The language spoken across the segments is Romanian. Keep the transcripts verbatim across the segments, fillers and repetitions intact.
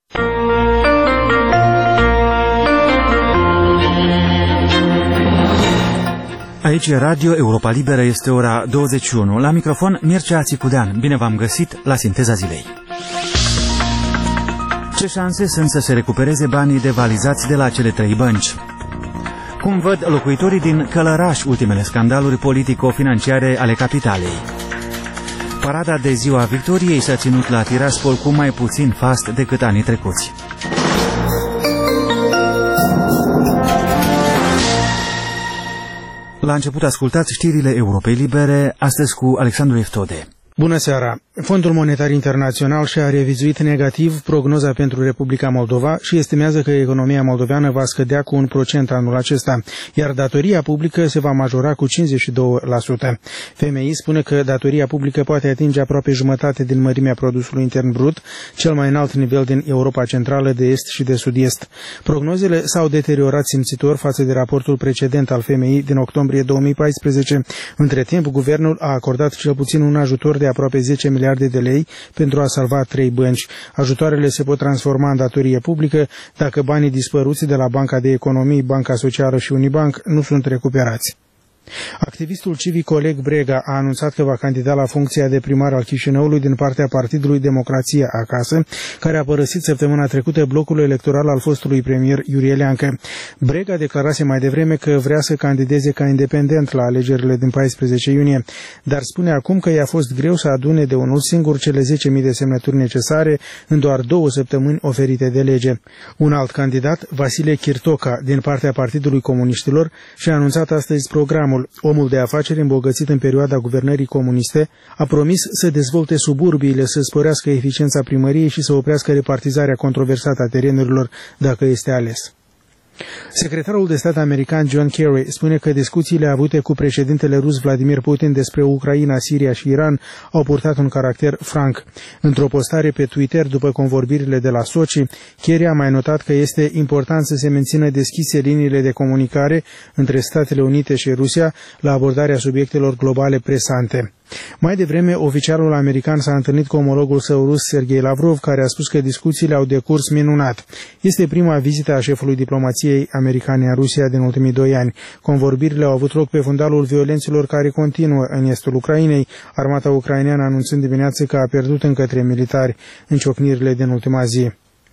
Aici e Radio Europa Liberă, este ora douăzeci și unu. La microfon, Mircea Țicudean. Bine v-am găsit la Sinteza Zilei. Ce șanse sunt să se recupereze banii devalizați de la cele trei bănci? Cum văd locuitorii din Călăraș ultimele scandaluri politico-financiare ale capitalei? Parada de Ziua Victoriei s-a ținut la Tiraspol cu mai puțin fast decât anii trecuți. La început ascultați știrile Europei Libere, astăzi cu Alexandru Eftode. Bună seara! Fondul Monetar Internațional și-a revizuit negativ prognoza pentru Republica Moldova și estimează că economia moldoveană va scădea cu un procent anul acesta, iar datoria publică se va majora cu cincizeci și doi la sută. F M I spune că datoria publică poate atinge aproape jumătate din mărimea produsului intern brut, cel mai înalt nivel din Europa Centrală, de Est și de Sud-Est. Prognozele s-au deteriorat simțitor față de raportul precedent al F M I din octombrie două mii paisprezece. Între timp, guvernul a acordat cel puțin un ajutor de aproape zece miliarde de lei pentru a salva trei bănci. Ajutoarele se pot transforma în datorie publică dacă banii dispăruți de la Banca de Economii, Banca Socială și Unibank nu sunt recuperați. Activistul civic Oleg Brega a anunțat că va candida la funcția de primar al Chișinăului din partea Partidului Democrație Acasă, care a părăsit săptămâna trecută blocul electoral al fostului premier Iurie Leancă. Brega declarase mai devreme că vrea să candideze ca independent la alegerile din paisprezece iunie, dar spune acum că i-a fost greu să adune de unul singur cele zece mii de semnături necesare în doar două săptămâni oferite de lege. Un alt candidat, Vasile Chirtoca, din partea Partidului Comuniștilor, și-a anunțat astăzi programul. Omul de afaceri îmbogățit în perioada guvernării comuniste a promis să dezvolte suburbiile, să sporească eficiența primăriei și să oprească repartizarea controversată a terenurilor dacă este ales. Secretarul de stat american John Kerry spune că discuțiile avute cu președintele rus Vladimir Putin despre Ucraina, Siria și Iran au purtat un caracter franc. Într-o postare pe Twitter după convorbirile de la Sochi, Kerry a mai notat că este important să se mențină deschise liniile de comunicare între Statele Unite și Rusia la abordarea subiectelor globale presante. Mai devreme, oficialul american s-a întâlnit cu omologul său rus, Sergei Lavrov, care a spus că discuțiile au decurs minunat. Este prima vizită a șefului diplomației americane în Rusia din ultimii doi ani. Convorbirile au avut loc pe fundalul violențelor care continuă în estul Ucrainei, armata ucraineană anunțând dimineață că a pierdut încă trei militari în ciocnirile din ultima zi.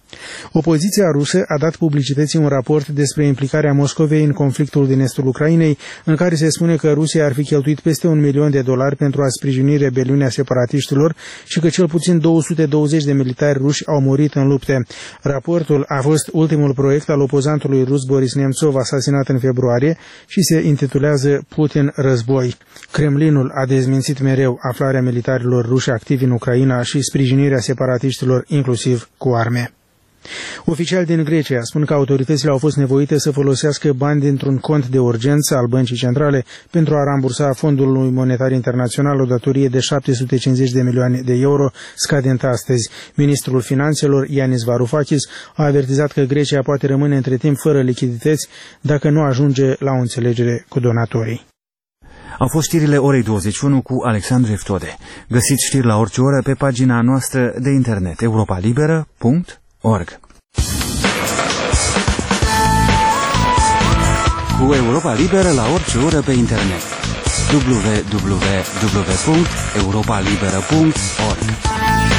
Opoziția rusă a dat publicității un raport despre implicarea Moscovei în conflictul din estul Ucrainei, în care se spune că Rusia ar fi cheltuit peste un milion de dolari pentru a sprijini rebeliunea separatiștilor și că cel puțin două sute douăzeci de militari ruși au murit în lupte. Raportul a fost ultimul proiect al opozantului rus Boris Nemtsov, asasinat în februarie, și se intitulează Putin război. Kremlinul a dezmințit mereu aflarea militarilor ruși activi în Ucraina și sprijinirea separatiștilor, inclusiv cu arme. Oficiali din Grecia spun că autoritățile au fost nevoite să folosească bani dintr-un cont de urgență al Băncii Centrale pentru a rambursa Fondului Monetar Internațional o datorie de șapte sute cincizeci de milioane de euro scadent astăzi. Ministrul Finanțelor, Yanis Varoufakis, a avertizat că Grecia poate rămâne între timp fără lichidități dacă nu ajunge la o înțelegere cu donatorii. Au fost știrile orei douăzeci și unu cu Alexandru Eftode. Găsiți știri la orice oră pe pagina noastră de internet europa liberă punct org. Cu Europa Liberă la orice oră pe internet. w w w punct europa liberă punct org